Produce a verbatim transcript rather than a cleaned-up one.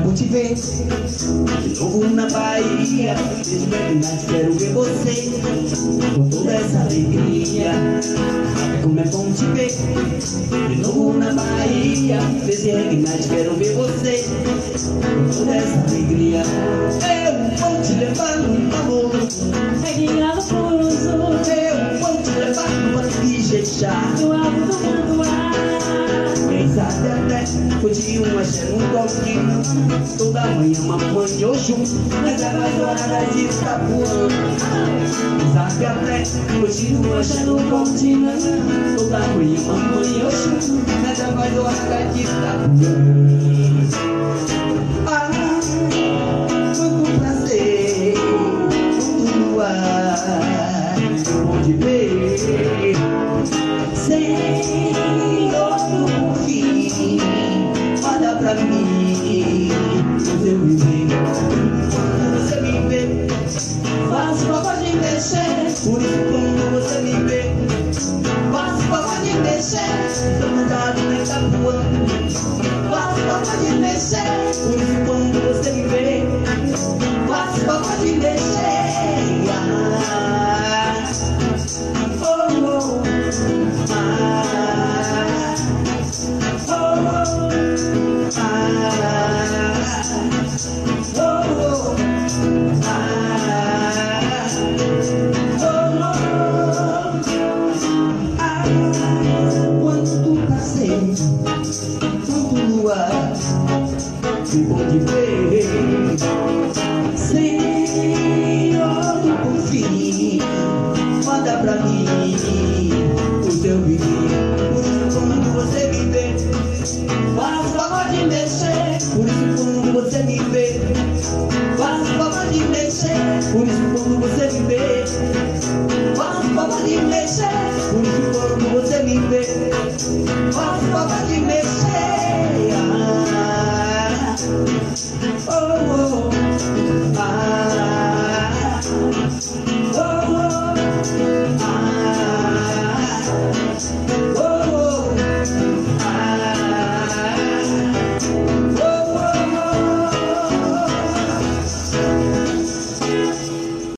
amo te ver de novo na Bahia. Desde verdade quero ver você com toda essa alegria. Como é bom te ver de novo na Bahia. Desde verdade quero ver você com toda essa alegria. Eu vou te levar no amor, Reguinado por os outros, eu vou te levar no Anfijexá. do alto do mundo ar. Quem sabe até curtir um axé num coquinho. Toda manhã mamãe Oxum, mas é mais hora de estar voando. Quem sabe até curtir um axé num coquinho. Toda manhã mamãe Oxum, mas é mais hora de estar voando. Ah, muito prazer, muito luar, bom te ver. Senhor do fim, manda pra mim o seu viver. Quando você me vê, faço prova de mexer. Por isso quando você me vê, faço prova de mexer. Tô mandado nem tá voando. Faço prova de mexer. Por isso quando você me vê, faço prova de mexer. Ah, oh, oh. Que bom de ver, Senhor do fim, manda pra mim o teu viver. Por isso quando você me vê, faço favor de mexer. Por isso quando você me vê, faço favor de mexer. Por isso quando você me vê, faço favor de mexer. Por isso quando você me vê, faço favor de